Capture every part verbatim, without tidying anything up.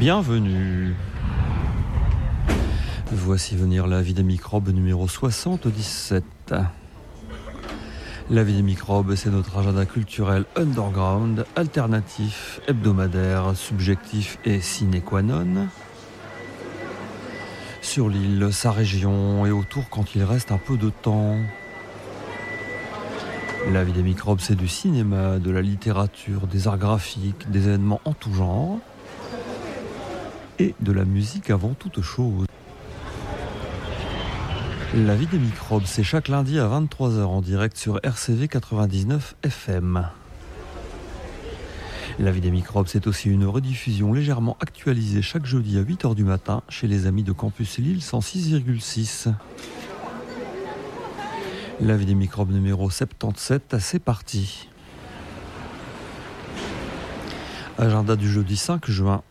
Bienvenue. Voici venir la vie des microbes numéro soixante-dix-sept. La vie des microbes, c'est notre agenda culturel underground, alternatif, hebdomadaire, subjectif et sine qua non. Sur l'île, sa région et autour quand il reste un peu de temps. La vie des microbes, c'est du cinéma, de la littérature, des arts graphiques, des événements en tout genre et de la musique avant toute chose. La vie des microbes, c'est chaque lundi à vingt-trois heures en direct sur R C V quatre-vingt-dix-neuf F M. La vie des microbes, c'est aussi une rediffusion légèrement actualisée chaque jeudi à huit heures du matin chez les amis de Campus Lille cent six virgule six. La vie des microbes numéro soixante-dix-sept, c'est parti. Agenda du jeudi cinq juin.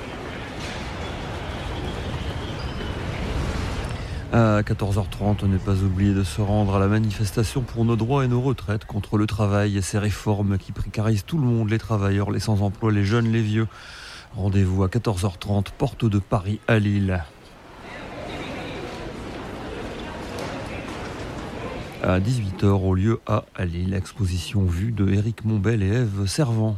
À quatorze heures trente, ne pas oublier de se rendre à la manifestation pour nos droits et nos retraites contre le travail et ses réformes qui précarisent tout le monde, les travailleurs, les sans-emploi, les jeunes, les vieux. Rendez-vous à quatorze heures trente, porte de Paris à Lille. À dix-huit heures, au lieu A à Lille, exposition vue de Éric Mombel et Ève Servant.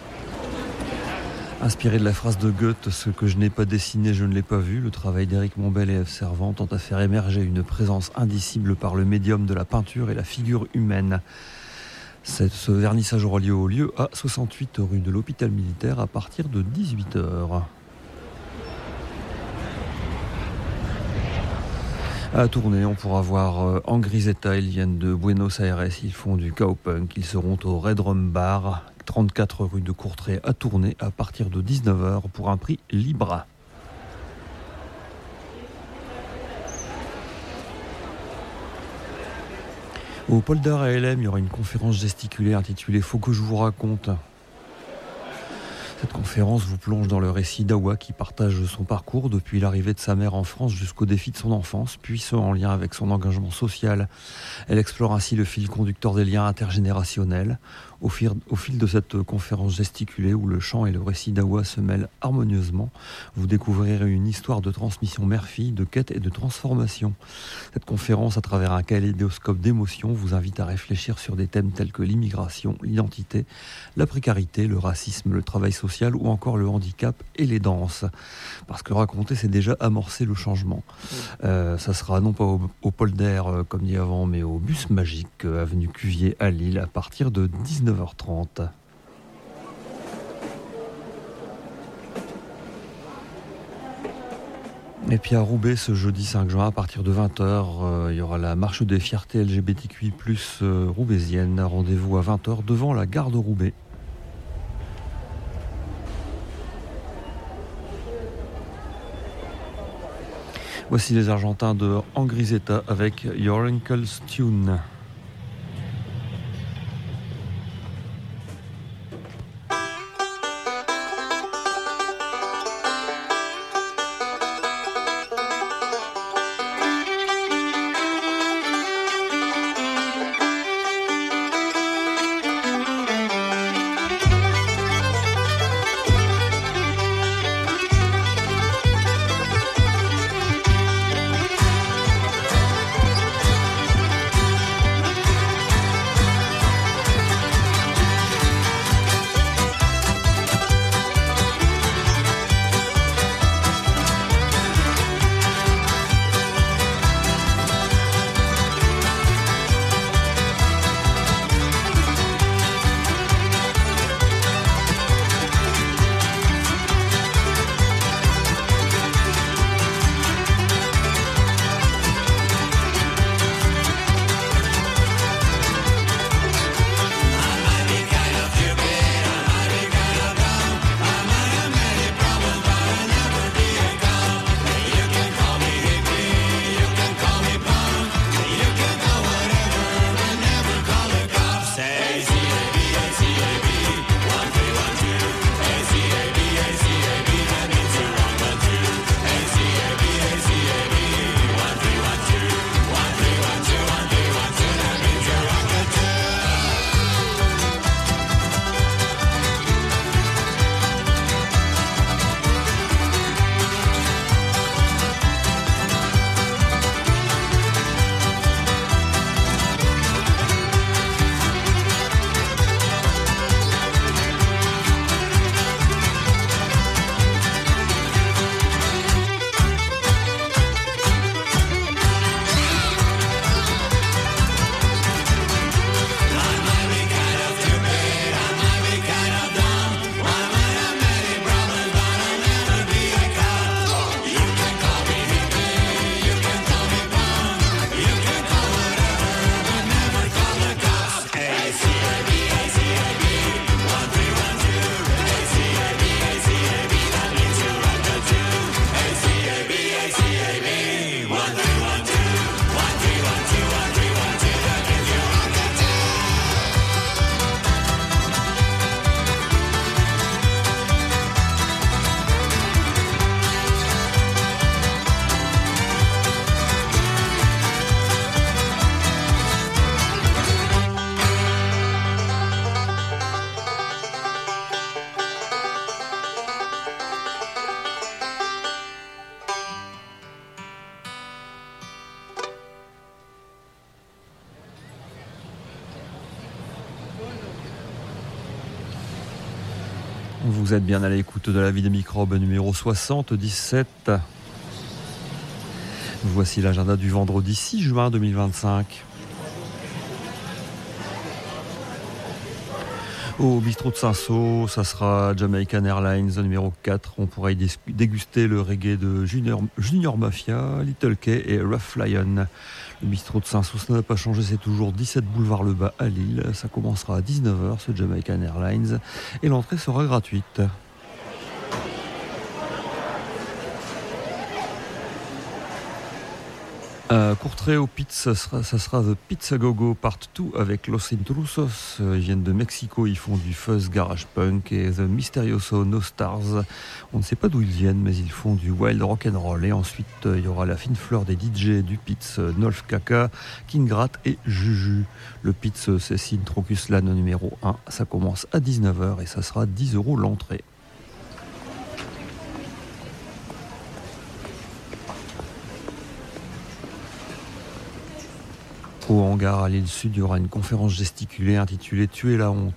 Inspiré de la phrase de Goethe, ce que je n'ai pas dessiné, je ne l'ai pas vu, le travail d'Éric Mombel et Ève Servant tente à faire émerger une présence indicible par le médium de la peinture et la figure humaine. Cette, ce vernissage aura lieu au lieu A, soixante-huit rue de l'Hôpital Militaire à partir de dix-huit heures. À Tournai, on pourra voir Angrisetta, ils viennent de Buenos Aires, ils font du cowpunk, ils seront au Red Rum Bar, trente-quatre rue de Courtrai à Tournai à partir de dix-neuf heures pour un prix libre. Au Polder A L M, il y aura une conférence gesticulée intitulée « Faut que je vous raconte ». Cette conférence vous plonge dans le récit d'Awa qui partage son parcours depuis l'arrivée de sa mère en France jusqu'au défi de son enfance, puis ce en lien avec son engagement social. Elle explore ainsi le fil conducteur des liens intergénérationnels. Au fil, au fil de cette conférence gesticulée où le chant et le récit d'Awa se mêlent harmonieusement, vous découvrirez une histoire de transmission mère-fille, de quête et de transformation. Cette conférence, à travers un kaléidoscope d'émotions, vous invite à réfléchir sur des thèmes tels que l'immigration, l'identité, la précarité, le racisme, le travail social ou encore le handicap et les danses. Parce que raconter, c'est déjà amorcer le changement. Euh, ça sera non pas au, au Polder, euh, comme dit avant, mais au Bus Magique, euh, avenue Cuvier à Lille, à partir de dix-neuf heures trente. Et puis à Roubaix, ce jeudi cinq juin, à partir de vingt heures, euh, il y aura la marche des fiertés L G B T Q I plus, euh, roubaisienne. Rendez-vous à vingt heures devant la gare de Roubaix. Voici les Argentins de Angrisetta avec Your Uncle's Tune. Vous êtes bien à l'écoute de La Vie des microbes numéro soixante-dix-sept. Voici l'agenda du vendredi six juin deux mille vingt-cinq. Au bistrot de Saint-Saul, ça sera Jamaican Airlines numéro quatre. On pourra y déguster le reggae de Junior, Junior Mafia, Little K et Rough Lion. Le bistrot de Saint-Saul, ça n'a pas changé, c'est toujours dix-sept boulevard Le Bas à Lille. Ça commencera à dix-neuf heures, ce Jamaican Airlines, et l'entrée sera gratuite. Euh, Courtrai au Pizza, ça sera, ça sera The Pizza Go-Go Part deux avec Los Intrusos. Ils viennent de Mexico, ils font du fuzz garage punk, et The Misterioso No Stars. On ne sait pas d'où ils viennent, mais ils font du wild rock'n'roll. Et ensuite, il y aura la fine fleur des D J du Pizza, Nolf Kaka, King Rat et Juju. Le Pizza, c'est Sin Trocuslan numéro un. Ça commence à dix-neuf heures et ça sera dix euros l'entrée. Au hangar à l'île Sud, il y aura une conférence gesticulée intitulée « Tuer la honte ».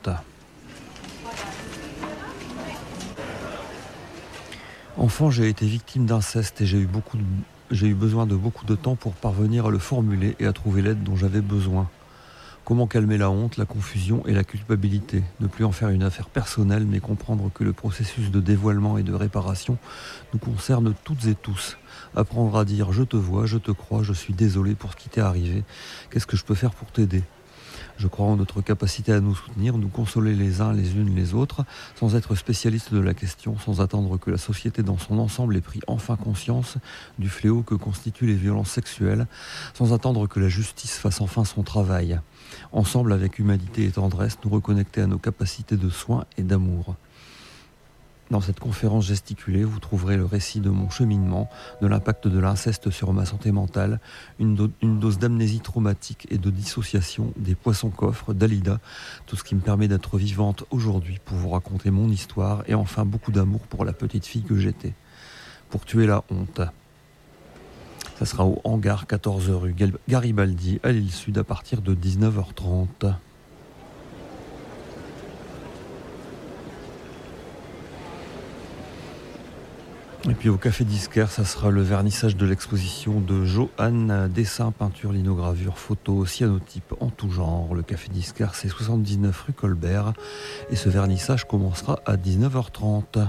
Enfant, j'ai été victime d'inceste et j'ai eu, beaucoup de... j'ai eu besoin de beaucoup de temps pour parvenir à le formuler et à trouver l'aide dont j'avais besoin. Comment calmer la honte, la confusion et la culpabilité ? Ne plus en faire une affaire personnelle, mais comprendre que le processus de dévoilement et de réparation nous concerne toutes et tous. Apprendre à dire « je te vois, je te crois, je suis désolé pour ce qui t'est arrivé. Qu'est-ce que je peux faire pour t'aider ?» Je crois en notre capacité à nous soutenir, nous consoler les uns les unes les autres, sans être spécialiste de la question, sans attendre que la société dans son ensemble ait pris enfin conscience du fléau que constituent les violences sexuelles, sans attendre que la justice fasse enfin son travail. Ensemble, avec humanité et tendresse, nous reconnecter à nos capacités de soin et d'amour. Dans cette conférence gesticulée, vous trouverez le récit de mon cheminement, de l'impact de l'inceste sur ma santé mentale, une, do- une dose d'amnésie traumatique et de dissociation, des poissons-coffres, Dalida, tout ce qui me permet d'être vivante aujourd'hui pour vous raconter mon histoire, et enfin beaucoup d'amour pour la petite fille que j'étais. Pour tuer la honte. Ça sera au hangar quatorze rue Garibaldi, à l'île Sud, à partir de dix-neuf heures trente. Et puis au Café Disquaire, ça sera le vernissage de l'exposition de Johan, dessin, peinture, linogravure, photo, cyanotype en tout genre. Le Café Disquaire, c'est soixante-dix-neuf rue Colbert, et ce vernissage commencera à dix-neuf heures trente.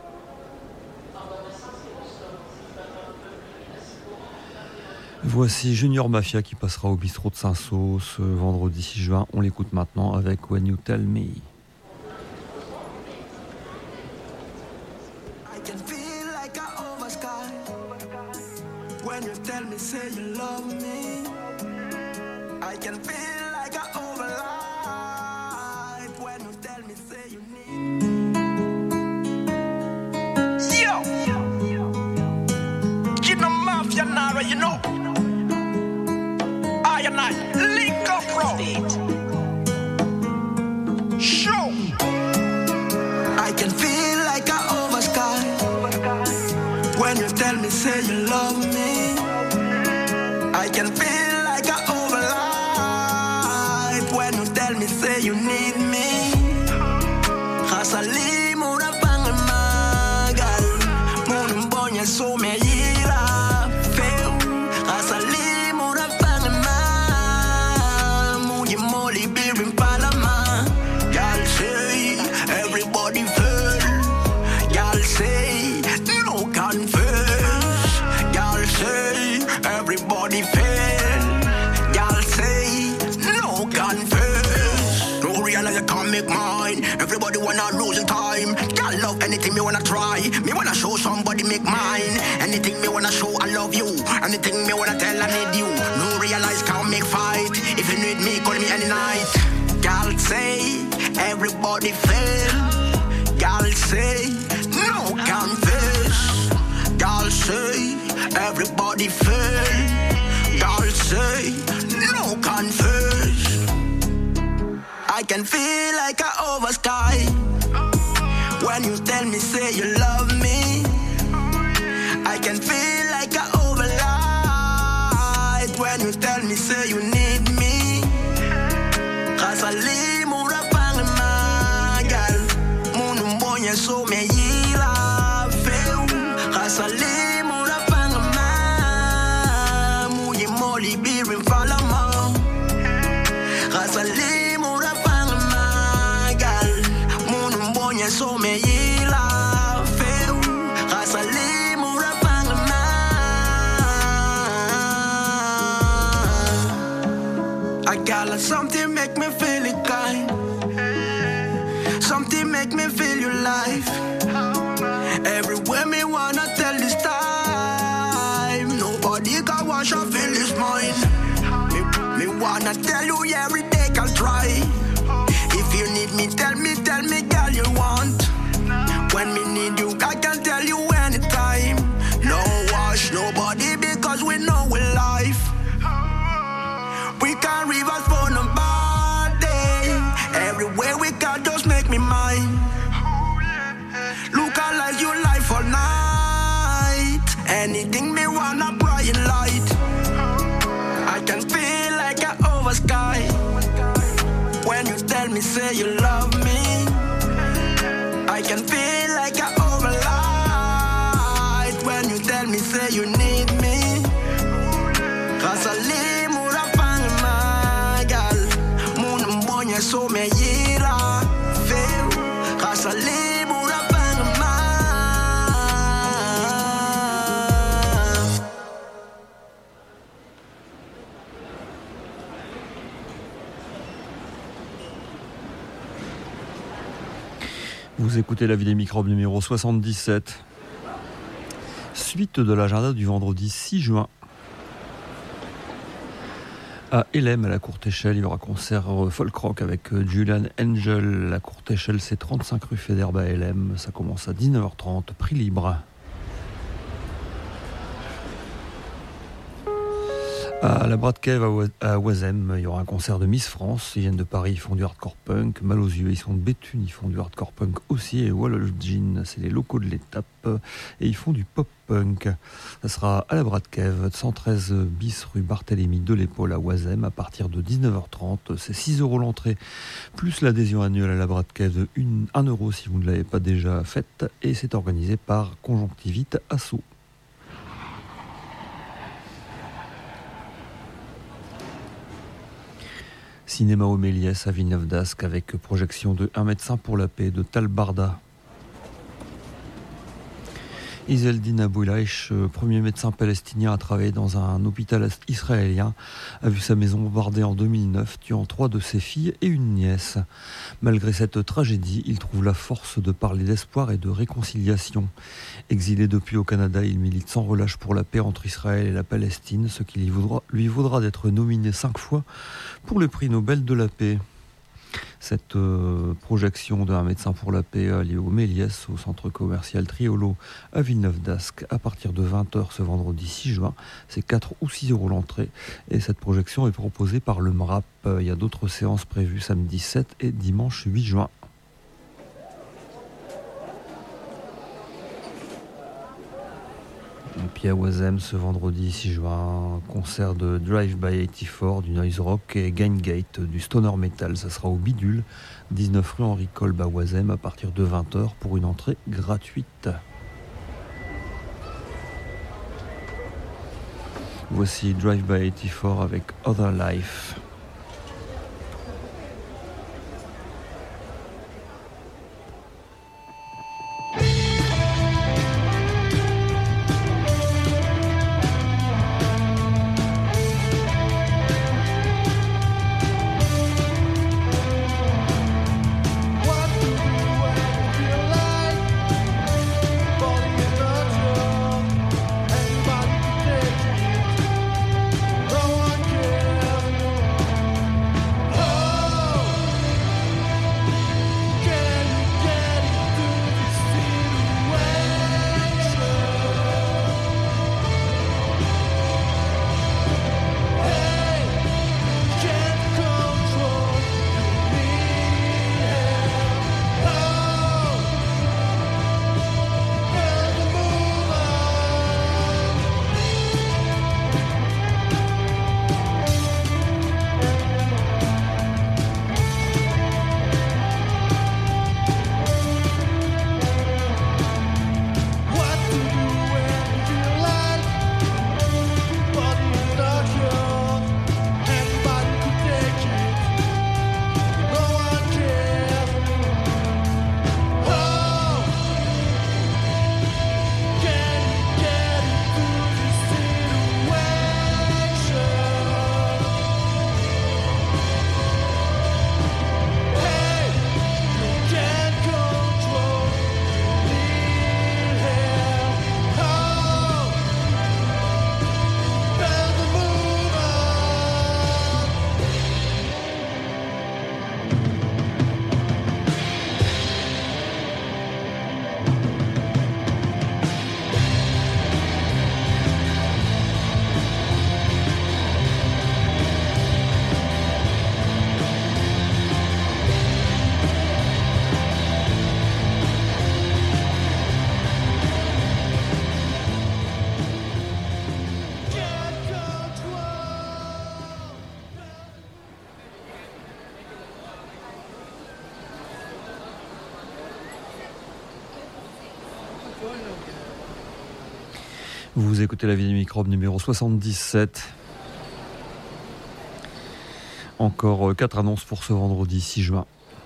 Voici Junior Mafia qui passera au bistrot de Saint-Saul ce vendredi six juin. On l'écoute maintenant avec When You Tell Me. When you tell me, say you love me, I can feel like I overlight. When you tell me, say you need Yo! You know Mafia Nara, you know I and I link up, bro. Show! I can feel like I over sky. When you tell me, say you love me, I can feel like I overlight. When you tell me, say you need me, Hasali mura pang magal, munum bonya so me yira feel. Hasali mura pang ma, muni moli birim palama. Y'all say everybody feel. Y'all say no confess. Y'all say everybody fail. Y'all say no confess. No realize I can't make mine. Everybody wanna losing time. Y'all love anything me wanna try. Me wanna show somebody make mine. Anything me wanna show I love you. Anything me wanna tell I need you. No realize can't make fight. If you need me call me any night. Y'all say everybody fail. Y'all say no confess. Y'all say everybody fail. Y'all say no confess. I can feel like I over sky. When you tell me say you love me, I can feel like I overlight. When you tell me say you need me, Kasali mura pang magal, munum bonya so så mig gilla fel. Rasa limor och fangna. I got like something make me feel it kind. Something make me feel your life. Everywhere me wanna tell this time. Nobody can wash or feel this mind. Me, me wanna tell you every day I'll try. If you need me, tell me, tell me, girl, you want. When me need you, I can tell you anytime. No wash, nobody, because we know we life. We can't reverse for nobody. Everywhere we can, just make me mine. Look like you life all night. Anything me wanna bright light. I can feel like I over sky. When you tell me say you love me, I can feel like I over light. When you tell me say you need me, Rasa limor och fangna, gal. Mun mbonye so me gira fel. Rasa limor och fangna. Vous écoutez La Vie des Microbes numéro soixante-dix-sept. Suite de l'agenda du vendredi six juin. À Hélène, à la courte échelle, il y aura concert folk rock avec Julian Angel. La courte échelle, c'est trente-cinq rue Fédère à Hélène. Ça commence à dix-neuf heures trente, prix libre. À la Brat Cave à Oisem, il y aura un concert de Miss France. Ils viennent de Paris, ils font du hardcore punk. Mal aux yeux, ils sont de Béthune, ils font du hardcore punk aussi. Et Wall Jean, c'est les locaux de l'étape. Et ils font du pop punk. Ça sera à la Brat Cave, cent treize bis rue Barthélemy de l'Épaule à Oisem, à partir de dix-neuf heures trente. C'est six euros l'entrée, plus l'adhésion annuelle à la Brat Cave de un euro si vous ne l'avez pas déjà faite. Et c'est organisé par Conjonctivite Asso. Cinéma au Méliès à Villeneuve d'Ascq avec projection de Un médecin pour la paix de Tal Barda. Izzeldin Abouilach, premier médecin palestinien à travailler dans un hôpital israélien, a vu sa maison bombardée en deux mille neuf, tuant trois de ses filles et une nièce. Malgré cette tragédie, il trouve la force de parler d'espoir et de réconciliation. Exilé depuis au Canada, il milite sans relâche pour la paix entre Israël et la Palestine, ce qui lui vaudra, lui vaudra d'être nominé cinq fois pour le prix Nobel de la paix. Cette euh, projection d'un médecin pour la paix a lieu au Méliès, au centre commercial Triolo à Villeneuve d'Ascq, à partir de vingt heures ce vendredi six juin. C'est quatre ou six euros l'entrée. Et cette projection est proposée par le M R A P. Il y a d'autres séances prévues samedi sept et dimanche huit juin. Et puis à Oisem, ce vendredi six juin, un concert de Drive by quatre-vingt-quatorze, du noise rock et Gaingate, du stoner metal. Ça sera au Bidule, dix-neuf rue Henri Kolb à Oisem, à partir de vingt heures pour une entrée gratuite. Voici Drive by quatre-vingt-quatorze avec Other Life. No one cares. Vous écoutez La Vie des Microbes numéro soixante-dix-sept. Encore quatre annonces pour ce vendredi six juin.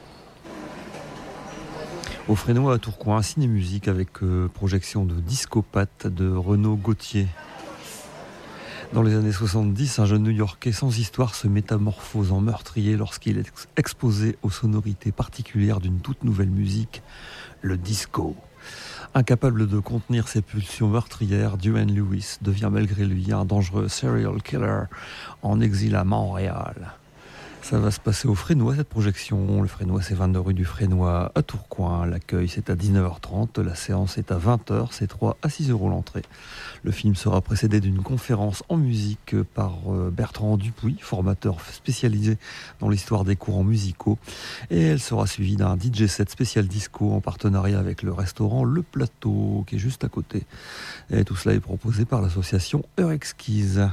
Au Frénois à Tourcoing, ciné-musique avec euh, projection de Discopathe de Renaud Gauthier. Dans les années soixante-dix, un jeune New-Yorkais sans histoire se métamorphose en meurtrier lorsqu'il est ex- exposé aux sonorités particulières d'une toute nouvelle musique, le disco. Incapable de contenir ses pulsions meurtrières, Duane Lewis devient malgré lui un dangereux serial killer en exil à Montréal. Ça va se passer au Frénois, cette projection. Le Frénois, c'est vingt-deux rue du Frénois à Tourcoing. L'accueil, c'est à dix-neuf heures trente. La séance est à vingt heures. C'est trois à six euros l'entrée. Le film sera précédé d'une conférence en musique par Bertrand Dupuis, formateur spécialisé dans l'histoire des courants musicaux. Et elle sera suivie d'un D J set spécial disco en partenariat avec le restaurant Le Plateau, qui est juste à côté. Et tout cela est proposé par l'association Heure Exquise.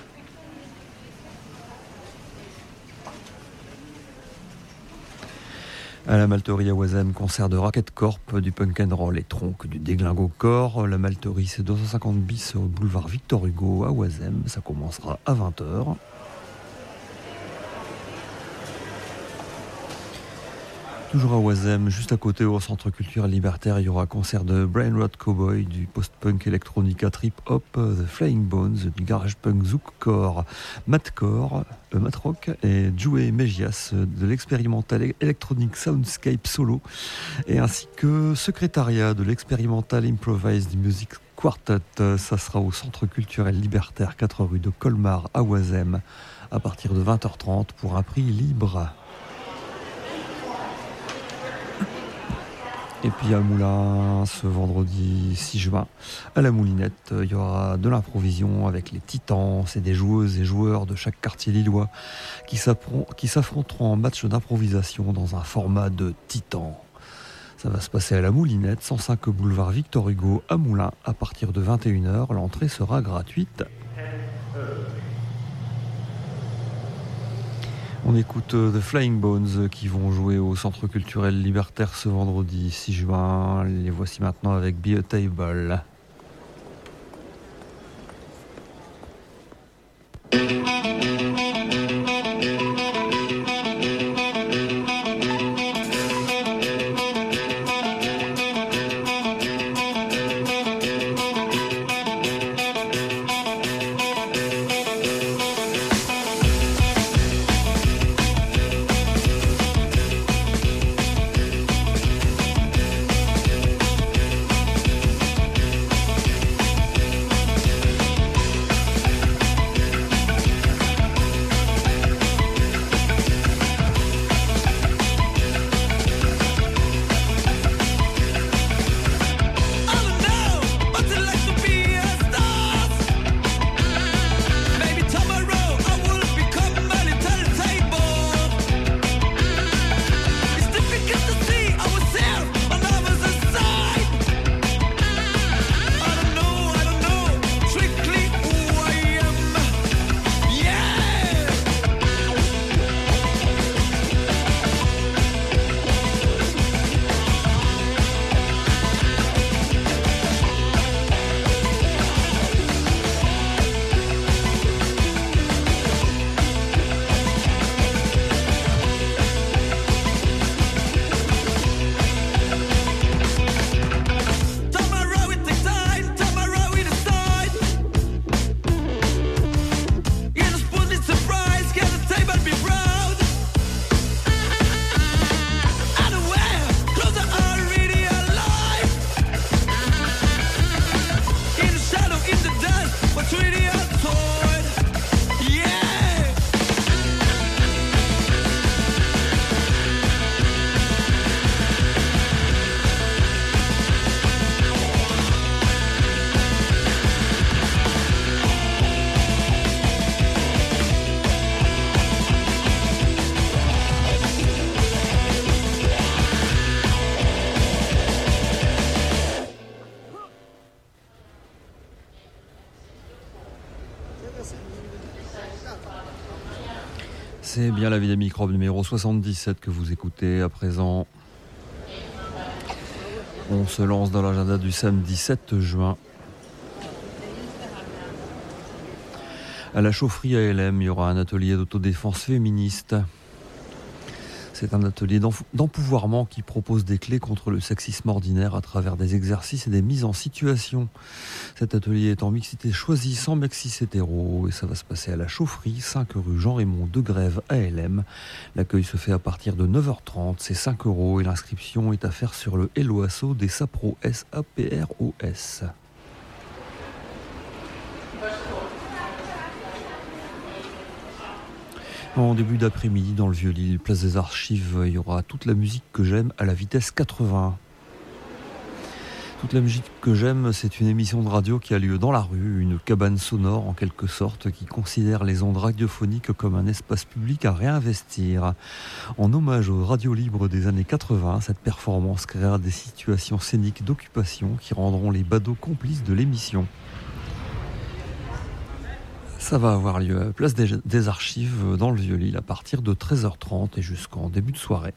À la Malterie à Oisem, concert de Racket Corp, du punk and roll et tronc, du déglingo corps. La Malterie, c'est deux cent cinquante bis au boulevard Victor Hugo à Oisem. Ça commencera à vingt heures. Toujours à Oisem, juste à côté au centre culturel libertaire, il y aura un concert de Brain Rot Cowboy, du post-punk electronica trip-hop, The Flying Bones, du garage punk zoukcore, matcore, euh, matrock et Joué Mejias, de l'expérimental electronic soundscape solo, et ainsi que secrétariat de l'expérimental improvised music quartet. Ça sera au centre culturel libertaire, quatre rue de Colmar à Oisem, à partir de vingt heures trente pour un prix libre. Et puis à Moulins, ce vendredi six juin, à la Moulinette, il y aura de l'improvision avec les Titans. C'est des joueuses et joueurs de chaque quartier lillois qui s'affronteront en match d'improvisation dans un format de Titan. Ça va se passer à la Moulinette, cent cinq boulevard Victor Hugo à Moulins, à partir de vingt et une heures. L'entrée sera gratuite. On écoute The Flying Bones qui vont jouer au Centre culturel libertaire ce vendredi six juin. Les voici maintenant avec Be a Table. C'est bien La Vie des Microbes numéro soixante-dix-sept que vous écoutez à présent. On se lance dans l'agenda du samedi sept juin. À la chaufferie A L M, il y aura un atelier d'autodéfense féministe. C'est un atelier d'empouvoirment qui propose des clés contre le sexisme ordinaire à travers des exercices et des mises en situation. Cet atelier est en mixité choisie sans mexis hétéro et ça va se passer à la chaufferie, cinq rue Jean-Raymond de Grève, A L M. L'accueil se fait à partir de neuf heures trente, c'est cinq euros et l'inscription est à faire sur le Hello Asso des Sapros, S A P R O S. En début d'après-midi, dans le Vieux-Lille, place des Archives, il y aura toute la musique que j'aime à la vitesse quatre-vingts. Toute la musique que j'aime, c'est une émission de radio qui a lieu dans la rue, une cabane sonore en quelque sorte, qui considère les ondes radiophoniques comme un espace public à réinvestir. En hommage aux radios libres des années quatre-vingts, cette performance créera des situations scéniques d'occupation qui rendront les badauds complices de l'émission. Ça va avoir lieu à la place des, des Archives dans le Vieux-Lille à partir de treize heures trente et jusqu'en début de soirée.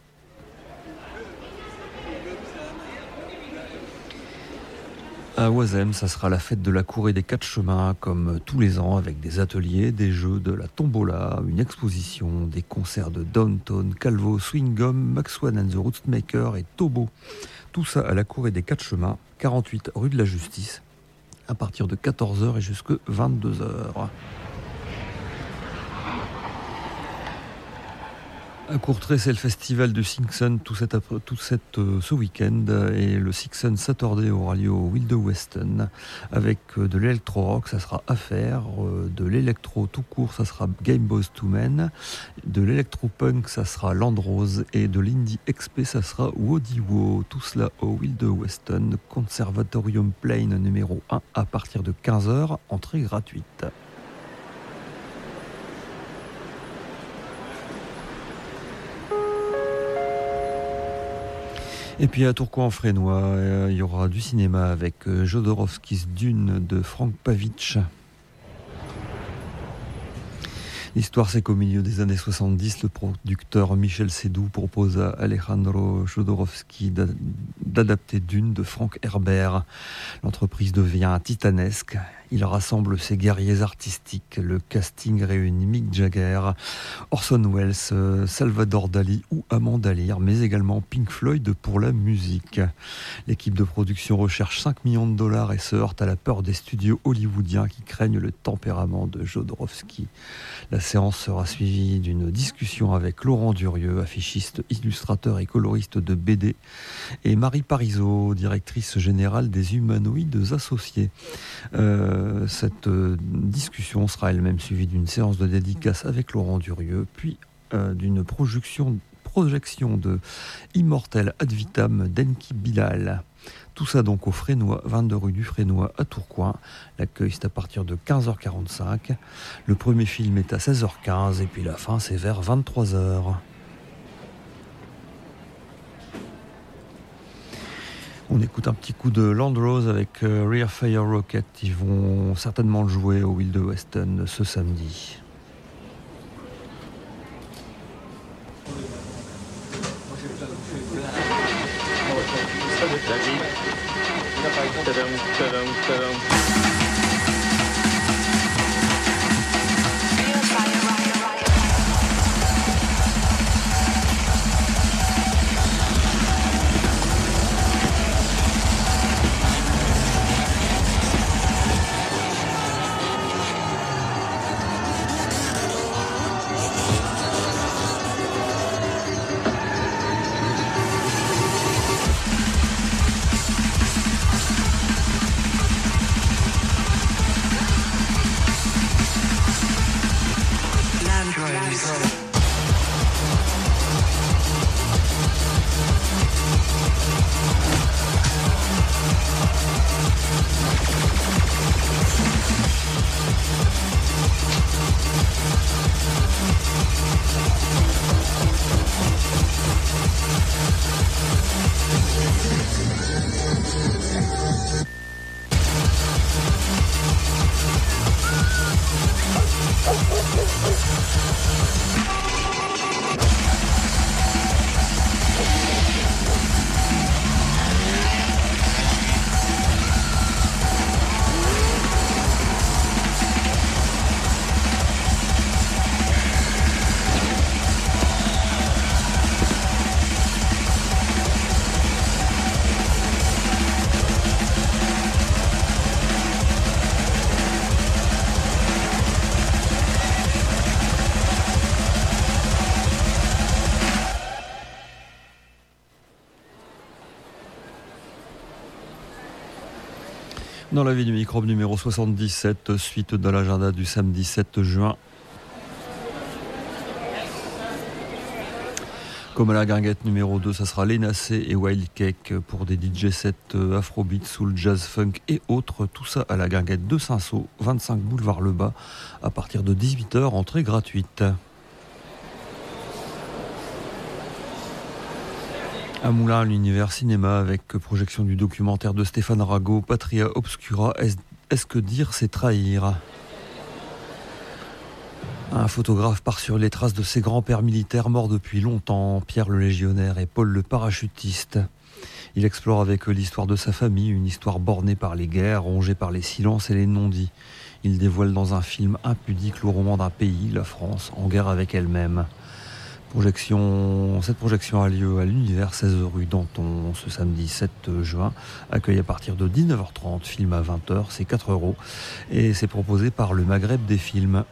À Oisem, ça sera la fête de la cour et des quatre chemins comme tous les ans avec des ateliers, des jeux, de la tombola, une exposition, des concerts de Downtown, Calvo, Swingum, Maxwan and the Rootsmaker et Tobo. Tout ça à la cour et des quatre chemins, quarante-huit rue de la Justice, à partir de quatorze heures et jusqu'à vingt-deux heures. À Courtrai, c'est le festival du Six Sun tout, cet, tout cette, euh, ce week-end et le Six Sun Saturday aura lieu au Wild Weston avec euh, de l'électro-rock, ça sera Affaire, euh, de l'électro tout court, ça sera Game Boys Two Men, de l'électro-punk, ça sera Land Rose et de l'indie X P, ça sera Wody Wo. Tout cela au Wild Weston, Conservatorium Plain numéro un à partir de quinze heures, entrée gratuite. Et puis à Tourcoing-en-Fresnois, euh, il y aura du cinéma avec euh, Jodorowsky's Dune de Frank Pavich. L'histoire, c'est qu'au milieu des années soixante-dix, le producteur Michel Seydoux propose à Alejandro Jodorowsky d'adapter Dune de Frank Herbert. L'entreprise devient titanesque. Il rassemble ses guerriers artistiques. Le casting réunit Mick Jagger, Orson Welles, Salvador Dali ou Amanda Lear, mais également Pink Floyd pour la musique. L'équipe de production recherche cinq millions de dollars et se heurte à la peur des studios hollywoodiens qui craignent le tempérament de Jodorowsky. La séance sera suivie d'une discussion avec Laurent Durieux, affichiste, illustrateur et coloriste de B D, et Marie Parizeau, directrice générale des Humanoïdes Associés. Euh, cette euh, discussion sera elle-même suivie d'une séance de dédicace avec Laurent Durieux, puis euh, d'une projection, projection de Immortel Ad Vitam d'Enki Bilal. Tout ça donc au Fresnois, vingt-deux rue du Fresnois à Tourcoing. L'accueil c'est à partir de quinze heures quarante-cinq. Le premier film est à seize heures quinze et puis la fin c'est vers vingt-trois heures. On écoute un petit coup de Land Rose avec euh, Rear Fire Rocket. Ils vont certainement le jouer au Wild Weston ce samedi. Tadam, tadam, tadam. Dans la vie du microbe numéro soixante-dix-sept, suite de l'agenda du samedi sept juin. Comme à la guinguette numéro deux, ça sera Lena C et Wild Cake pour des D J sets afrobeat, soul, jazz, funk et autres. Tout ça à la guinguette de Saint-Saul, vingt-cinq boulevard Le Bas, à partir de dix-huit heures, entrée gratuite. À Moulins, l'univers cinéma avec projection du documentaire de Stéphane Rago, Patria Obscura, est-ce, est-ce que dire c'est trahir ? Un photographe part sur les traces de ses grands-pères militaires morts depuis longtemps, Pierre le légionnaire et Paul le parachutiste. Il explore avec eux l'histoire de sa famille, une histoire bornée par les guerres, rongée par les silences et les non-dits. Il dévoile dans un film impudique le roman d'un pays, la France, en guerre avec elle-même. Projection, cette projection a lieu à l'univers seize rue Danton ce samedi sept juin. Accueil à partir de dix-neuf heures trente, film à vingt heures, c'est quatre euros. Et c'est proposé par le Maghreb des films.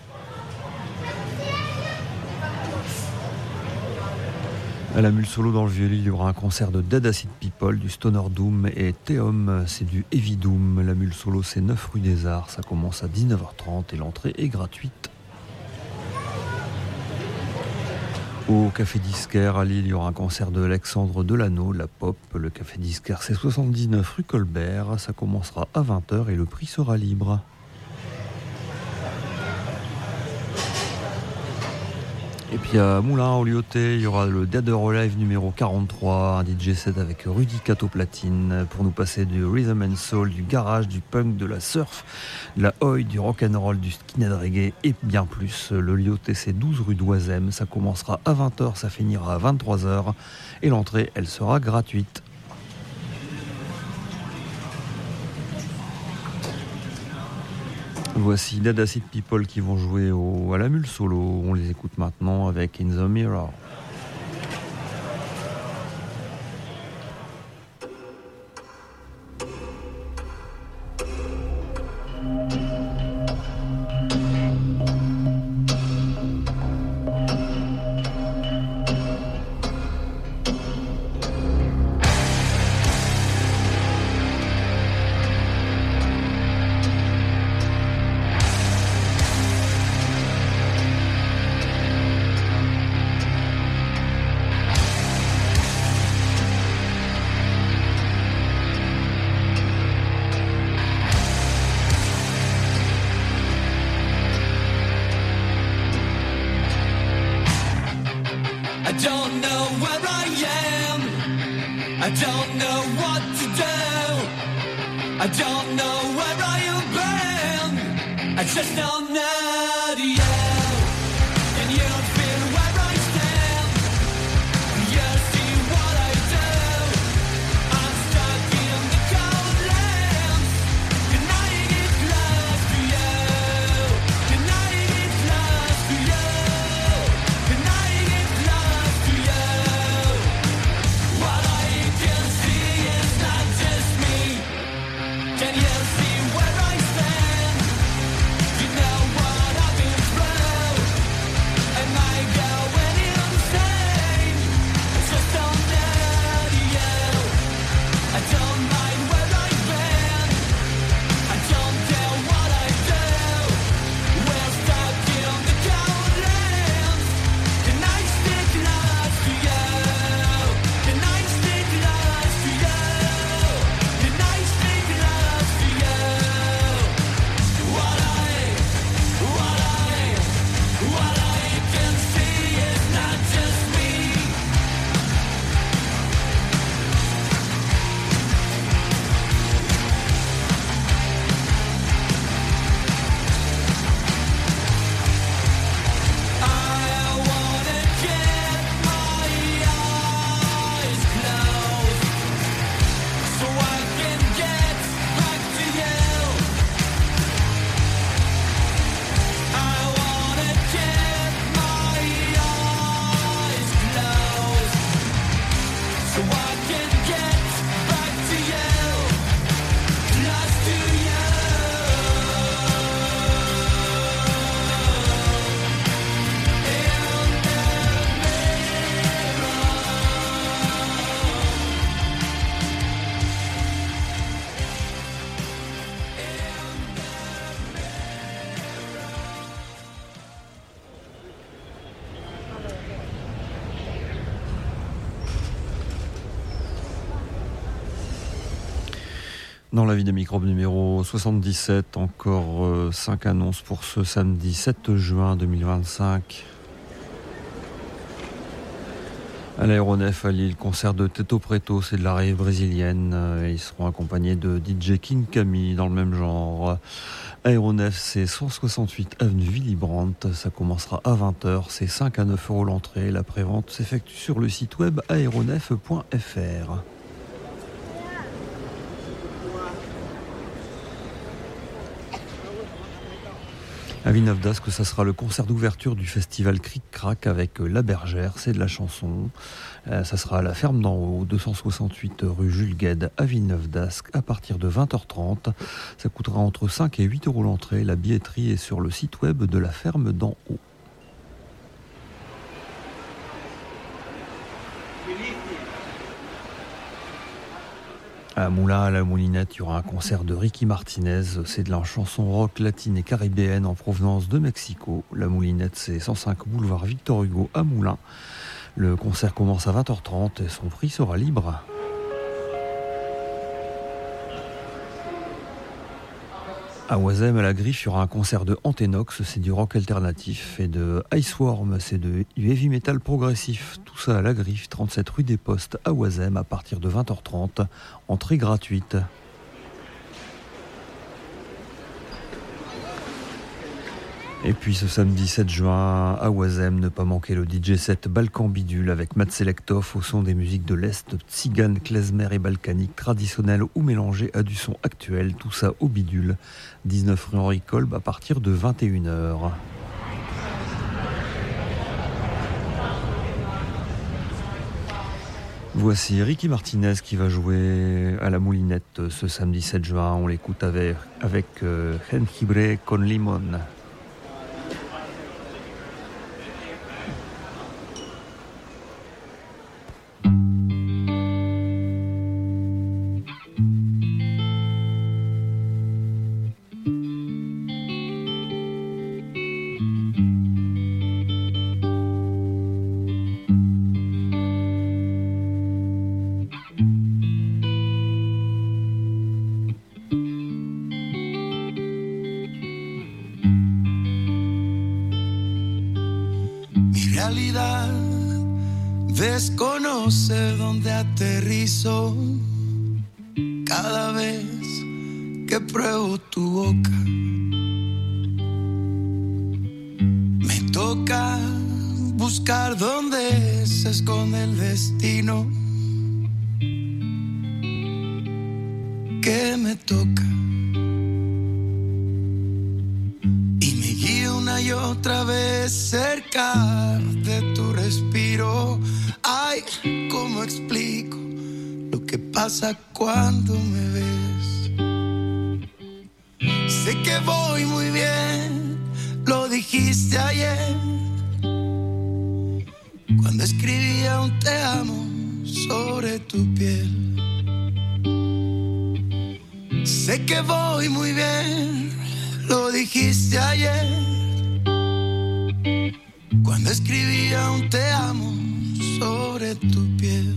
À la Mule Solo dans le Vieux-Lille, il y aura un concert de Dead Acid People, du Stoner Doom et Théum, c'est du Heavy Doom. La Mule Solo, c'est neuf rue des Arts, ça commence à dix-neuf heures trente et l'entrée est gratuite. Au Café Disquaire à Lille, il y aura un concert de Alexandre Delano, la pop. Le Café Disquaire, c'est soixante-dix-neuf rue Colbert. Ça commencera à vingt heures et le prix sera libre. Et puis à Moulins, au Lyoté, il y aura le Dead or Alive numéro quarante-trois, un D J set avec Rudy Cato Platine pour nous passer du rhythm and soul, du garage, du punk, de la surf, de la oi, du rock'n'roll, du skinhead reggae et bien plus. Le Lyoté, c'est douze rue d'Oisem, ça commencera à vingt heures, ça finira à vingt-trois heures et l'entrée, elle sera gratuite. Voici Dead Acid People qui vont jouer au, à la Mule Solo. On les écoute maintenant avec In the Mirror. Can you see where I stand? You know what I've been through. Dans la vie des microbes numéro soixante-dix-sept, encore euh, cinq annonces pour ce samedi sept juin deux mille vingt-cinq. À l'aéronef à Lille, concert de Teto Preto, c'est de la rave brésilienne. Euh, ils seront accompagnés de D J King Camille dans le même genre. Aéronef, c'est cent soixante-huit avenue Willy Brandt. Ça commencera à vingt heures. C'est cinq à neuf euros l'entrée. La prévente s'effectue sur le site web aéronef point f r. À Villeneuve-d'Ascq, ça sera le concert d'ouverture du festival Cric Crac avec La Bergère, c'est de la chanson. Euh, ça sera à la ferme d'en haut, deux cent soixante-huit rue Jules Guesde à Villeneuve-d'Ascq à partir de vingt heures trente. Ça coûtera entre cinq et huit euros l'entrée. La billetterie est sur le site web de la ferme d'en haut. À Moulins, à la Moulinette, il y aura un concert de Ricky Martinez. C'est de la chanson rock latine et caribéenne en provenance de Mexico. La Moulinette, c'est cent cinq boulevard Victor Hugo à Moulins. Le concert commence à vingt heures trente et son prix sera libre. À Oisem, à la Griffe, il y aura un concert de Antenox, c'est du rock alternatif, et de Iceworm, c'est de heavy metal progressif. Tout ça à la Griffe, trente-sept rue des Postes à Oisem, à partir de vingt heures trente, entrée gratuite. Et puis ce samedi sept juin, à Oisem, ne pas manquer le D J set Balkan Bidule avec Matt Selektov au son des musiques de l'Est, tzigane, klezmer et balkanique, traditionnel ou mélangé à du son actuel, tout ça au Bidule, dix-neuf rue Henri Kolb à partir de vingt et une heures. Voici Ricky Martinez qui va jouer à la Moulinette ce samedi sept juin. On l'écoute avec, avec euh, Jengibre con Limón. Desconoce dónde aterrizo cada vez que pruebo tu boca. Me toca buscar dónde se esconde el destino que me toca. Y me guío una y otra vez cerca de tu respiro. Ay, ¿cómo explico lo que pasa cuando me ves? Sé que voy muy bien, lo dijiste ayer, cuando escribía un te amo sobre tu piel. Sé que voy muy bien, lo dijiste ayer, cuando escribía un te amo sobre tu piel.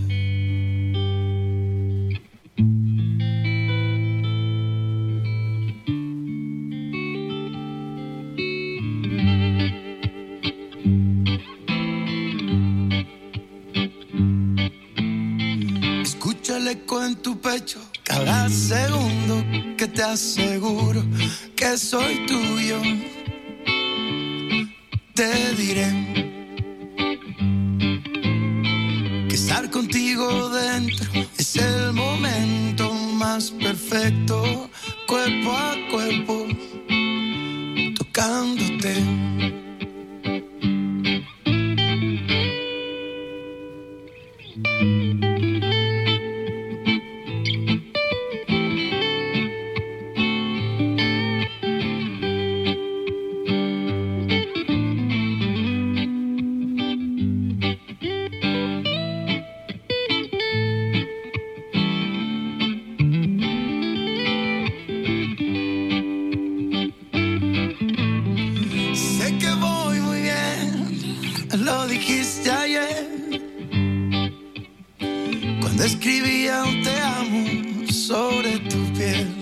Escucha el eco en tu pecho cada segundo que te aseguro que soy tuyo. Te diré estar contigo dentro es el momento más perfecto, cuerpo a cuerpo, tocándote. Lo dijiste ayer, cuando escribía un te amo sobre tu piel.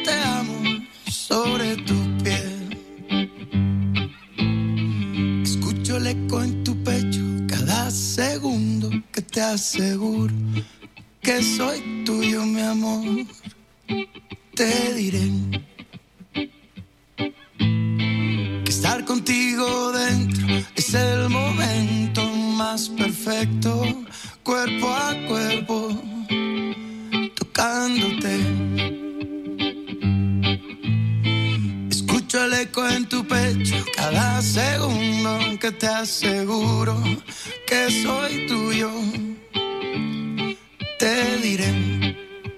te amo sobre tu piel. Escucho el eco en tu pecho cada segundo que te aseguro que soy tuyo, mi amor. Te diré que estar contigo dentro es el momento más perfecto, cuerpo a cuerpo, tocándote. Escucho el eco en tu pecho cada segundo que te aseguro que soy tuyo. Te diré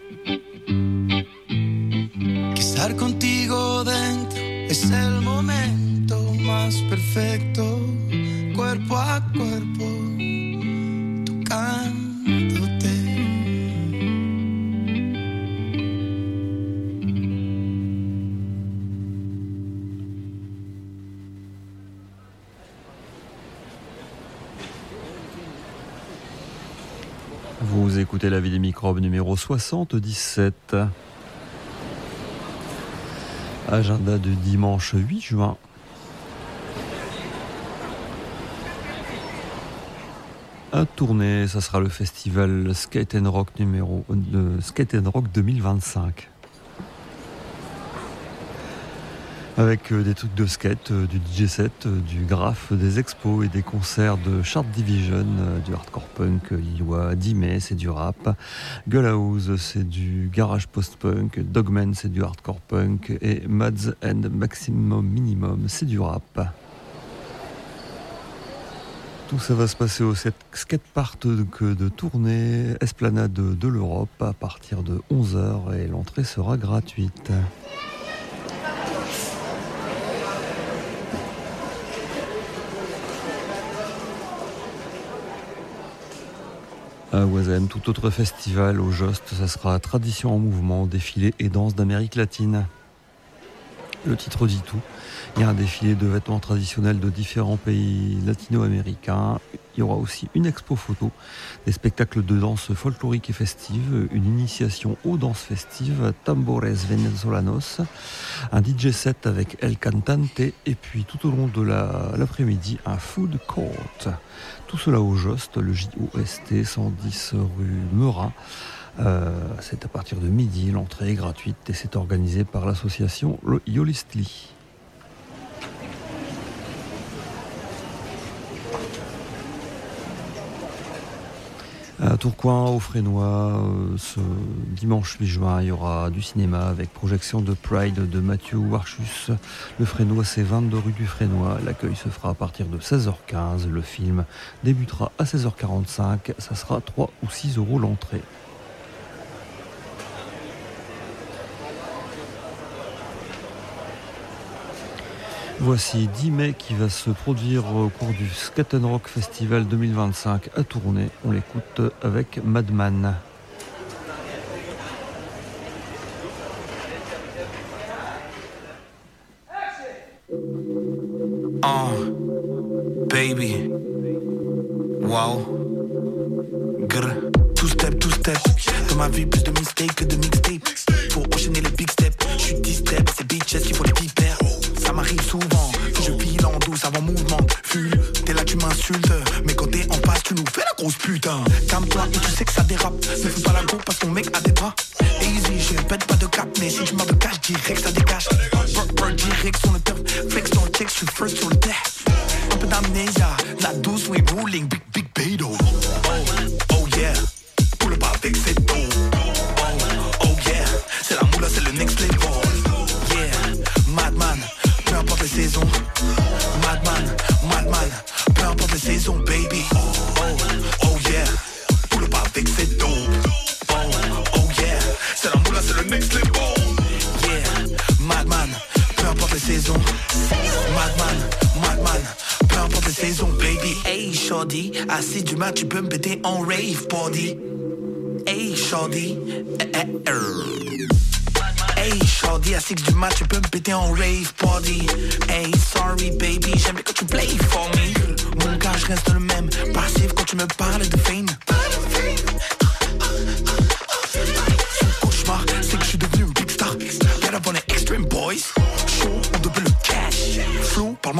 que estar contigo dentro es el momento más perfecto, cuerpo a cuerpo, tocándote. Vous écoutez La Vie des microbes numéro soixante-dix-sept. Agenda du dimanche huit juin. À tourner, ça sera le festival Skate and Rock numéro euh, Skate and Rock deux mille vingt-cinq. Avec euh, des trucs de skate, euh, du D J set, euh, du graphe, des expos et des concerts de Chart Division, euh, du hardcore punk lillois, Dimé c'est du rap, Gullhouse c'est du garage post-punk, Dogman c'est du hardcore punk et Mads and Maximum Minimum c'est du rap. Tout ça va se passer au skatepark de, de Tournai, Esplanade de l'Europe à partir de onze heures et l'entrée sera gratuite. À Oisem, tout autre festival au Jost, ça sera Tradition en mouvement, défilé et danse d'Amérique latine. Le titre dit tout. Il y a un défilé de vêtements traditionnels de différents pays latino-américains. Il y aura aussi une expo photo, des spectacles de danse folklorique et festive, une initiation aux danses festives, tambores venezolanos, un D J set avec El Cantante et puis tout au long de la, l'après-midi, un food court. Tout cela au Jost, le J O S T, cent dix rue Meurin. Euh, c'est à partir de midi, l'entrée est gratuite et c'est organisé par l'association Yolistli. À Tourcoing, au Fresnois, euh, ce dimanche huit juin, il y aura du cinéma avec projection de Pride de Mathieu Warchus. Le Fresnois, c'est vingt-deux rue du Fresnois. L'accueil se fera à partir de seize heures quinze. Le film débutera à seize heures quarante-cinq. Ça sera trois ou six euros l'entrée. Voici dix mai qui va se produire au cours du Skate and Rock Festival deux mille vingt-cinq à Tournai. On l'écoute avec Madman. Oh, baby. Wow. Grr. Two step, two step. Dans ma vie, plus de mistakes que de mixtapes. Faut enchaîner les big steps. J'suis dix steps, c'est bitches qui font les pipères. Ça m'arrive souvent que je file en douce avant mouvement. Full, t'es là, tu m'insultes. Mais quand t'es en face, tu nous fais la grosse putain. Calme-toi et tu sais que ça dérape. Ne fais pas la go parce que ton mec a des bras. Easy, je répète pas de cap. Mais si tu m'as de cash, direct ça dégage. Bird, bird, direct sur le turf. Flex dans le check, je suis first sur le test. Un peu d'amnésia, la douce, we rolling. Big, big pedo. Oh, oh yeah. Pull up avec ses dos. Oh, oh yeah. C'est la moula, c'est le next level. Yeah, Madman. Peu importe les saisons, Madman, Madman, peu importe les saisons, baby. Oh, oh yeah, pull up avec ses dos. Oh, oh yeah, c'est la moula, c'est le next level. Yeah, Madman, peu importe les saisons, Madman, Madman, peu importe les saisons, baby. Hey, shorty, à six du mat, tu peux me péter en rave, body. Hey, shorty, eh, eh, eh. Hey, shorty, à six du mat, tu peux me péter en rave party. Hey, sorry baby, j'aime bien quand tu play for me. Mon gars, je reste le même, passif quand tu me parles de fame. Son cauchemar, c'est que je suis devenu une big star. Viens d'avoir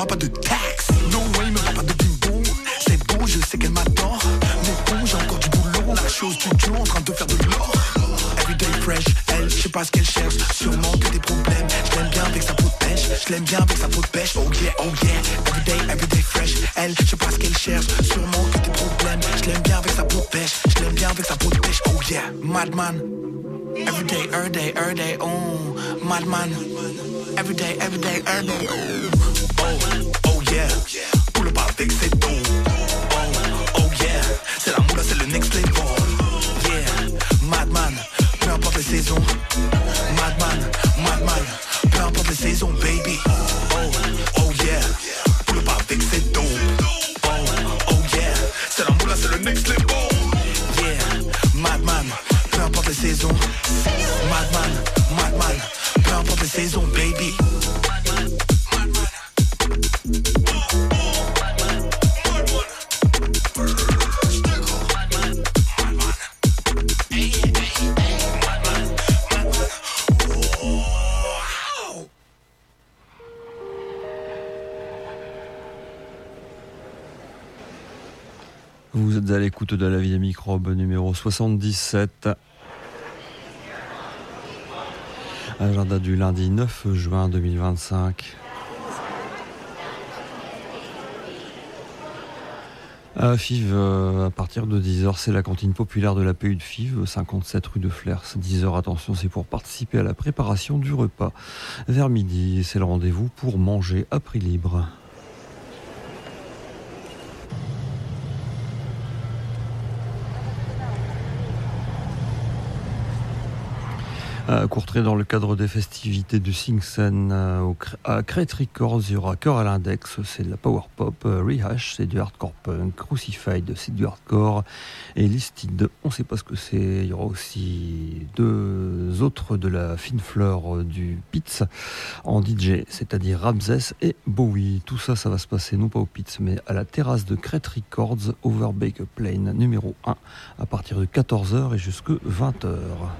moi pas de taxe. No way, me parle pas de bimbo. C'est beau, je sais qu'elle m'adore. Mais bon, j'ai encore du boulot. La chose du duo en train de faire de l'or. Everyday fresh, elle, je sais pas ce qu'elle cherche. Sûrement que des problèmes. Je l'aime bien avec sa peau de pêche. Je l'aime bien avec sa peau de pêche. Oh yeah, oh yeah. Everyday, everyday fresh, elle, je sais pas ce qu'elle cherche. Sûrement que des problèmes. Je l'aime bien avec sa peau de pêche. Je l'aime bien avec sa peau de pêche. Oh yeah, madman. Everyday, everyday, everyday, oh, madman. Everyday, everyday, everyday, oh, oh, oh yeah. Pull up avec ses dos. Oh, oh yeah. C'est la moula, c'est le next level. Yeah, madman. Peu importe les saisons. Madman, madman. Peu importe les saisons, baby. Oh, oh yeah. Pull up avec ses dos. Oh, oh yeah. C'est la moula, c'est le next level. Yeah, madman. Peu importe les saisons. Madman, madman. Peu importe les saisons, baby. Vous êtes à l'écoute de La Vie des Microbes numéro soixante-dix-sept. Agenda du lundi neuf juin deux mille vingt-cinq. À Fives, à partir de dix heures, c'est la cantine populaire de la P U de Fives, cinquante-sept rue de Flers. dix heures, attention, c'est pour participer à la préparation du repas. Vers midi, c'est le rendez-vous pour manger à prix libre. À Courtrai, dans le cadre des festivités du Sing-Sen à Crête Records, il y aura Cœur à l'index, c'est de la power pop, Rehash, c'est du hardcore punk, Crucified, c'est du hardcore, et Listed, on ne sait pas ce que c'est. Il y aura aussi deux autres de la fine fleur du Pitts en D J, c'est-à-dire Ramses et Bowie. Tout ça, ça va se passer non pas au Pitts, mais à la terrasse de Crête Records, Over Baker Plain numéro un, à partir de quatorze heures et jusque vingt heures.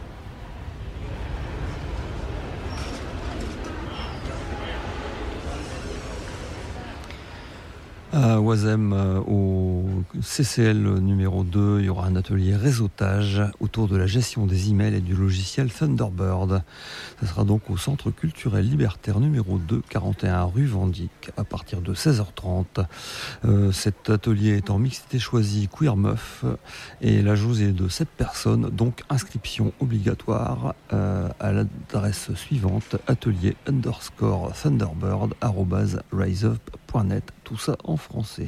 À Oisem, au C C L numéro deux, il y aura un atelier réseautage autour de la gestion des emails et du logiciel Thunderbird. Ce sera donc au Centre culturel libertaire numéro deux, quarante et un rue Vendic, à partir de seize heures trente. Euh, cet atelier est en mixité choisie Queer Meuf et la jauge est de sept personnes, donc inscription obligatoire euh, à l'adresse suivante, atelier underscore Thunderbird arobase riseup point net. Tout ça en français.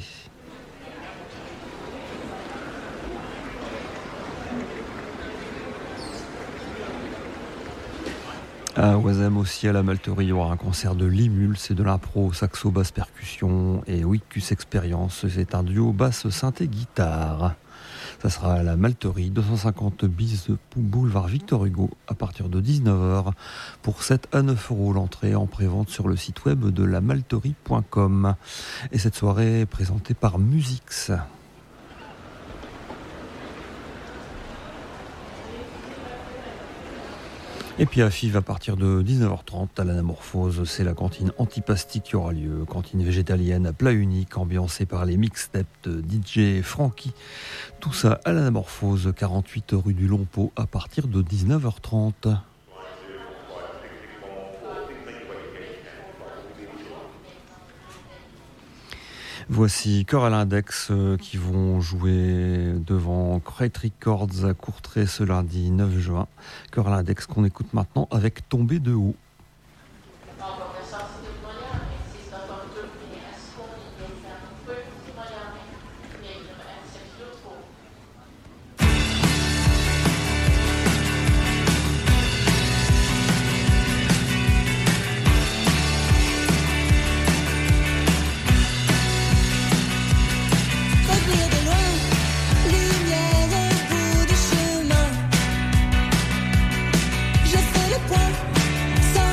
À Oisem aussi, à la Malterie, il y aura un concert de Limul, c'est de l'impro, saxo, basse, percussion, et Wicus Experience, c'est un duo basse, synthé, guitare. Ça sera à la Malterie, deux cent cinquante bis boulevard Victor Hugo, à partir de dix-neuf heures, pour sept à neuf euros l'entrée, en prévente sur le site web de la malterie point com. Et cette soirée est présentée par Musix. Et puis à Fives, à partir de dix-neuf heures trente, à l'Anamorphose, c'est la cantine antipastique qui aura lieu. Cantine végétalienne à plat unique, ambiancée par les mixtapes de D J Frankie. Tout ça à l'Anamorphose, quarante-huit rue du Lompeau, à partir de dix-neuf heures trente. Voici Cœur à l'index euh, qui vont jouer devant Crête Records à Courtrai ce lundi neuf juin. Cœur à l'index qu'on écoute maintenant avec Tomber de haut. Je fais le point, ça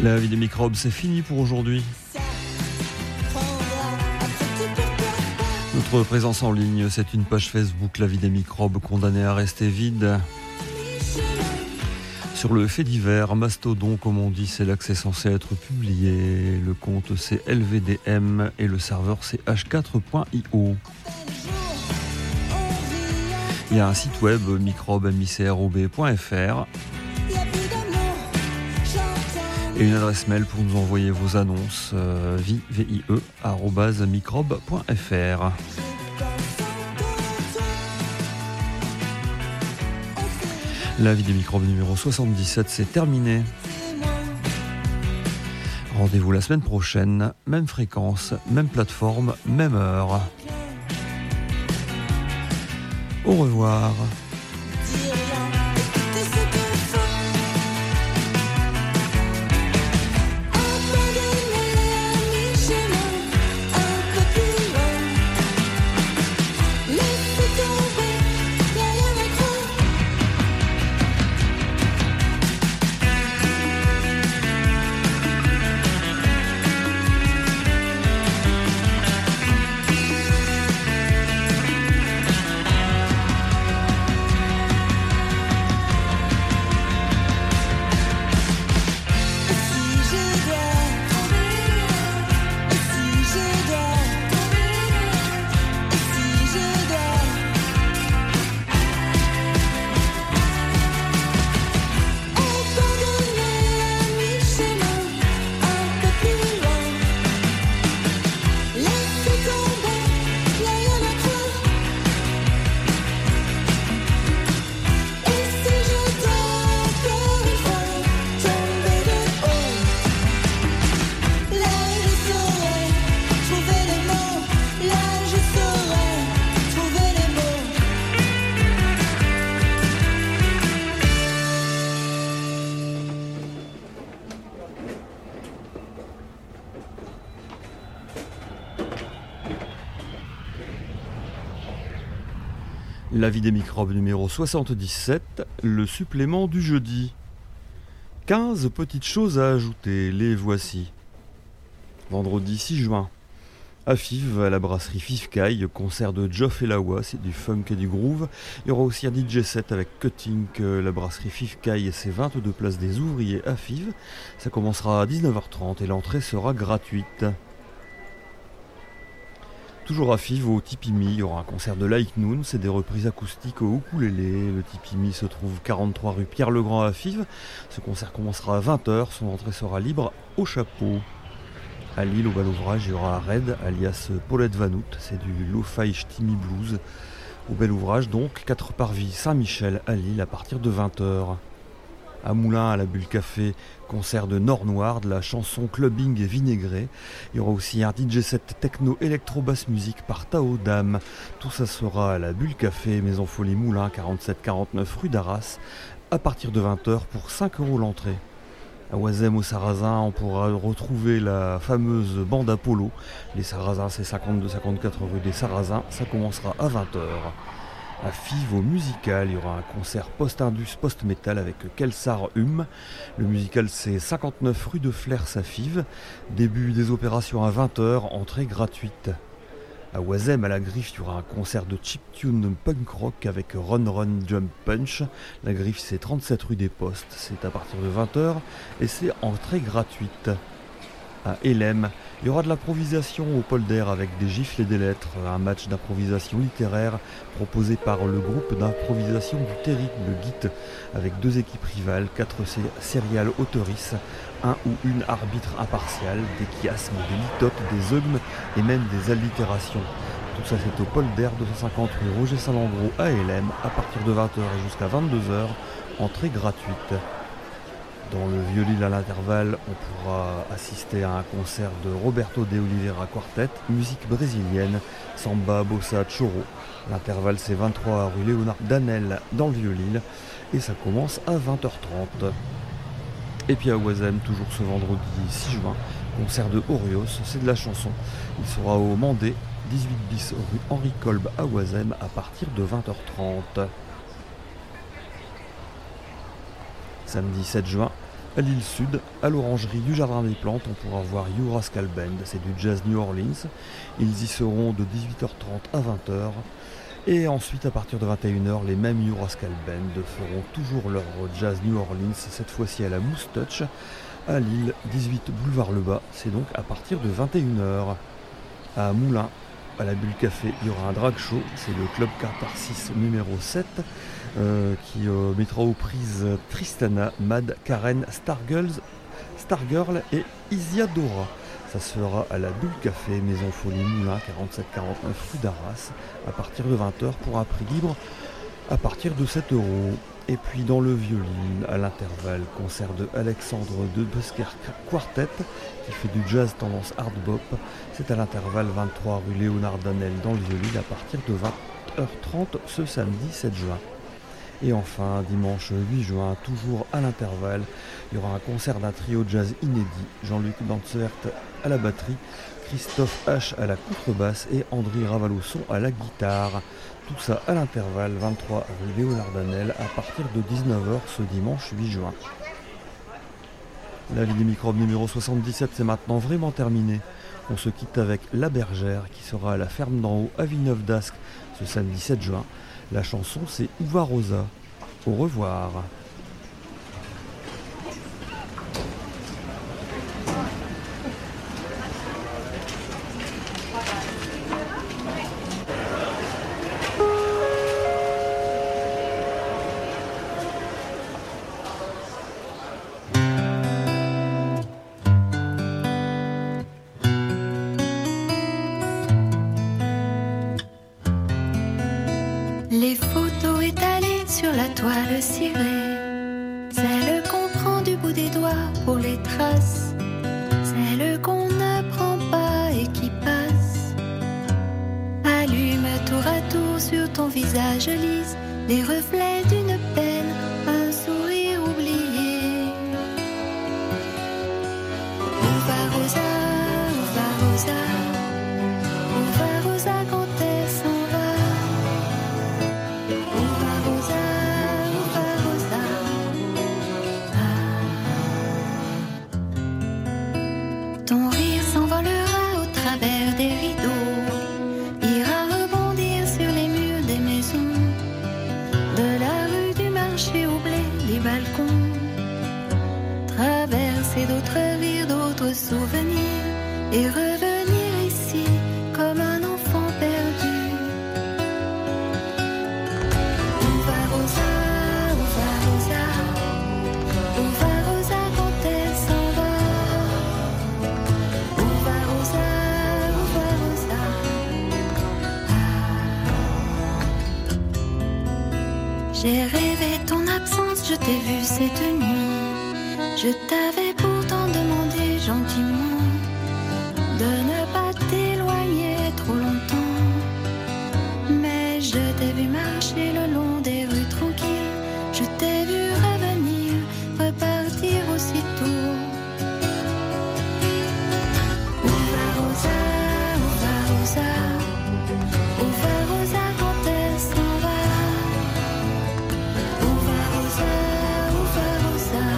La vie des microbes, c'est fini pour aujourd'hui. Notre présence en ligne, c'est une page Facebook, La vie des microbes, condamnée à rester vide. Sur le fait divers, Mastodon, comme on dit, c'est là que c'est censé être publié. Le compte, c'est L V D M et le serveur, c'est H quatre point I O. Il y a un site web, microbe point F R. Et une adresse mail pour nous envoyer vos annonces, euh, vie arobase microbe point F R. La vie des microbes numéro soixante-dix-sept, c'est terminé. Rendez-vous la semaine prochaine, même fréquence, même plateforme, même heure. Au revoir. La vie des microbes numéro soixante-dix-sept, le supplément du jeudi. quinze petites choses à ajouter, les voici. Vendredi six juin. À Fives, à la brasserie Fifcaille, concert de Geoff et Lawa, c'est du funk et du groove. Il y aura aussi un D J set avec Cutting, la brasserie Fifcaille et ses vingt-deux places des ouvriers à Fives. Ça commencera à dix-neuf heures trente et l'entrée sera gratuite. Toujours à Fives, au Tipimi, il y aura un concert de Like Noon, c'est des reprises acoustiques au ukulélé. Le Tipimi se trouve quarante-trois rue Pierre-Legrand à Fives. Ce concert commencera à vingt heures, son entrée sera libre au chapeau. À Lille, au bal ouvrage, il y aura Red, alias Paulette Vanout, c'est du lo-fi ch'timi blues. Au bel ouvrage donc, quatre parvis Saint-Michel à Lille à partir de vingt heures. À Moulins, à la Bulle Café, concert de Nord Noir, de la chanson clubbing et vinaigré. Il y aura aussi un D J set techno électro-basse musique par Tao Dame. Tout ça sera à la Bulle Café, Maison Folie Moulins, quarante-sept quarante-neuf rue d'Arras, à partir de vingt heures pour cinq euros l'entrée. À Oisem au Sarrazin, on pourra retrouver la fameuse bande Apollo. Les Sarrazins, c'est cinquante-deux cinquante-quatre rue des Sarrazins, ça commencera à vingt heures. À Fives, au musical, il y aura un concert post-indus, post-metal avec Kelsar Hum. Le musical, c'est cinquante-neuf rue de Flers à Fives. Début des opérations à vingt heures, entrée gratuite. À Oisem, à la Griffe, il y aura un concert de chiptune punk rock avec Run Run Jump Punch. La Griffe, c'est trente-sept rue des Postes, c'est à partir de vingt heures et c'est entrée gratuite. À Hélène, il y aura de l'improvisation au polder avec des gifles et des lettres, un match d'improvisation littéraire proposé par le groupe d'improvisation du Terry, le G I T, avec deux équipes rivales, quatre serial autoristes, un ou une arbitre impartial, des chiasmes, des litotes, des eugmes et même des allitérations. Tout ça c'est au polder deux cent cinquante rue Roger Saint-Landreau à Hélène, à partir de vingt heures et jusqu'à vingt-deux heures, entrée gratuite. Dans le Vieux-Lille à l'intervalle, on pourra assister à un concert de Roberto de Oliveira Quartet, musique brésilienne, samba, bossa, choro. L'intervalle c'est vingt-trois rue Léonard Danel dans le Vieux-Lille et ça commence à vingt heures trente. Et puis à Oisem, toujours ce vendredi six juin, concert de Orios, c'est de la chanson. Il sera au Mandé, dix-huit bis rue Henri Kolb à Oisem à partir de vingt heures trente. Samedi sept juin, À l'île Sud, à l'orangerie du Jardin des Plantes, on pourra voir You Rascal Band, c'est du jazz New Orleans. Ils y seront de dix-huit heures trente à vingt heures. Et ensuite, à partir de vingt et une heures, les mêmes You Rascal Band feront toujours leur jazz New Orleans, cette fois-ci à la Mousse Touch, à Lille, dix-huit boulevard Lebas. C'est donc à partir de vingt et une heures. À Moulins, à la Bulle Café, il y aura un drag show, c'est le Club Catharsis numéro sept, euh, qui euh, mettra aux prises Tristana, Mad, Karen, Stargirls, Stargirl et Isiadora. Ça se fera à la Bulle Café, Maison Folie Moulins, quarante-sept quarante-neuf rue d'Arras, à partir de vingt heures pour un prix libre à partir de sept euros. Et puis dans le violon, à l'intervalle, concert de Alexandre de Busker Quartet, qui fait du jazz tendance hard bop. C'est à l'intervalle vingt-trois rue Léonard Danel dans le violon à partir de vingt heures trente ce samedi sept juin. Et enfin, dimanche huit juin, toujours à l'intervalle, il y aura un concert d'un trio jazz inédit. Jean-Luc Dantzert à la batterie, Christophe H à la contrebasse et André Ravalosson à la guitare. Tout ça à l'intervalle, vingt-trois rue Léonard Danel, à partir de dix-neuf heures ce dimanche huit juin. La vie des microbes numéro soixante-dix-sept, c'est maintenant vraiment terminé. On se quitte avec La Bergère, qui sera à la ferme d'en haut à Villeneuve-d'Ascq ce samedi sept juin. La chanson, c'est Uva Rosa. Au revoir. Les photos étalées sur la toile cirée, celles qu'on prend du bout des doigts pour les traces, celles qu'on ne prend pas et qui passent. Allume tour à tour sur ton visage lisse les reflets d'une peine, un sourire oublié. Uva Rosa, Uva Rosa, Uva Rosa quand elle s'en va. Ton rire s'envolera au travers des rideaux, ira rebondir sur les murs des maisons, de la rue du marché au blé, les balcons, traverser d'autres rires, d'autres souvenirs, et revenir ici comme un enfant perdu. Uva Rosa, Uva Rosa, Uva Rosa quand elle s'en va. Uva Rosa, Uva Rosa. Ah. J'ai rêvé ton absence, je t'ai vu cette nuit. Je t'avais pourtant demandé gentiment de ne pas t'éloigner trop longtemps. Mais je t'ai vu marcher le long des rues tranquilles. Je t'ai vu revenir, repartir aussitôt. Uva Rosa, Uva Rosa, Uva Rosa quand elle s'en va. Uva Rosa, Uva Rosa.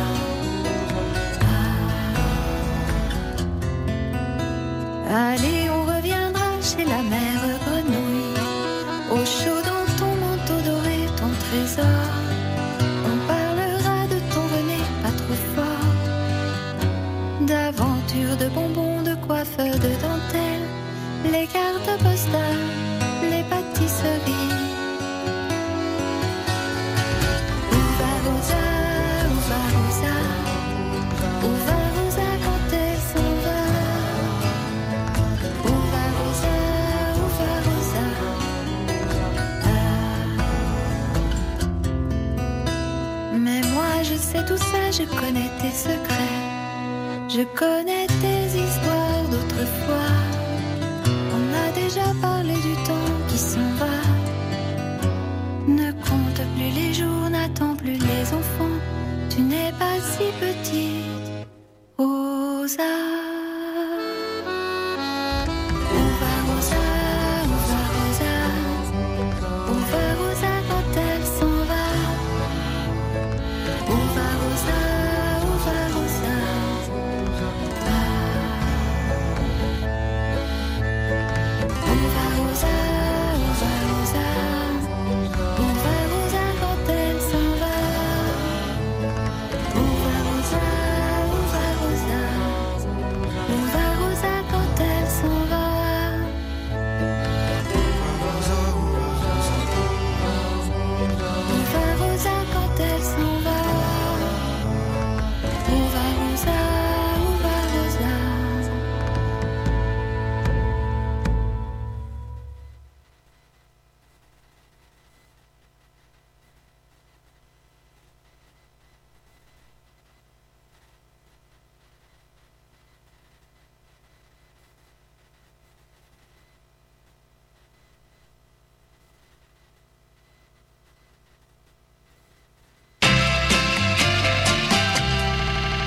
Ah. Allez, on reviendra chez la mère grenouille, au chaud dans ton manteau doré, ton trésor. On parlera de ton venet pas trop fort, d'aventures, de bonbons, de coiffes, de dentelles, les cartes postales, les pâtisseries. Uva Rosa, Uva Rosa, Uva Rosa quand elle s'en va. Uva Rosa, Uva Rosa. Ah. Mais moi je sais tout ça, je connais tes secrets, je connais tes histoires d'autrefois. On a déjà parlé du temps qui s'en va. Ne compte plus les jours, n'attends plus les enfants. Tu n'es pas si petite, Rosa.